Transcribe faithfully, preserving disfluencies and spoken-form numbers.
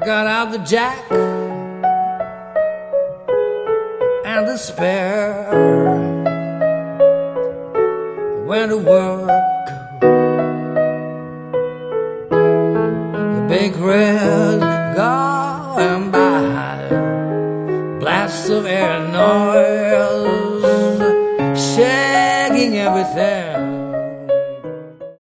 got out the jack and the spare, went to work. The big red going by, blasts of air and oil